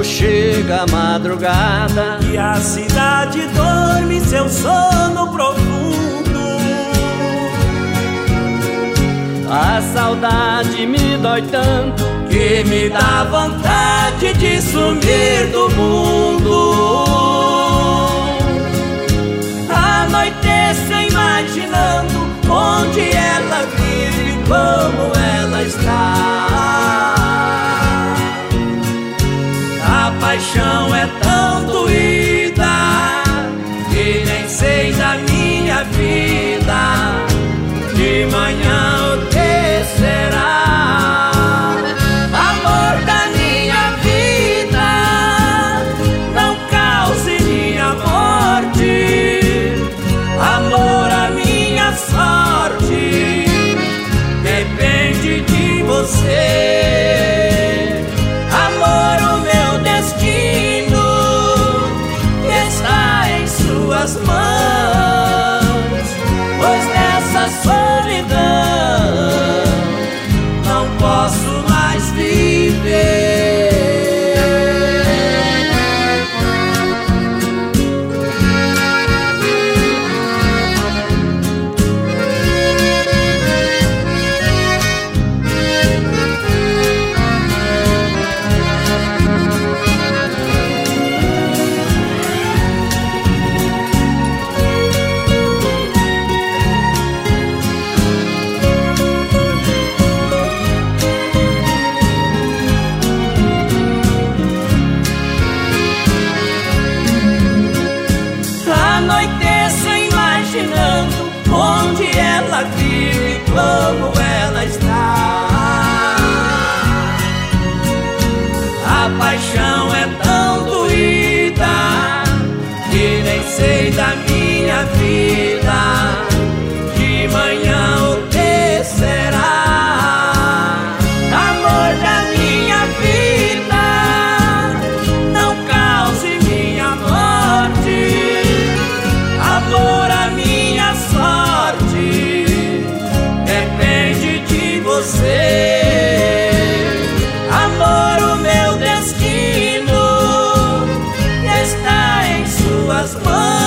chega a madrugada e a cidade dorme seu sono profundo. A saudade me dói tanto que me dá vontade de sumir do mundo. Anoiteço imaginando onde ela vive, como ela está. A paixão é tão doída que nem sei da minha vida. De manhã o que será? Amor da minha vida, não cause minha morte. Amor, a minha sorte depende de você. Amor, o meu destino está em suas mãos, pois nessa solidão não posso mais viver. Anoiteço imaginando onde ela vive, como ela está. A paixão é tão doída que nem sei da minha vida. De manhã o que será? Amor da minha vida, não cause minha morte. Amor, a minha sorte depende de você. Amor, o meu destino está em suas mãos,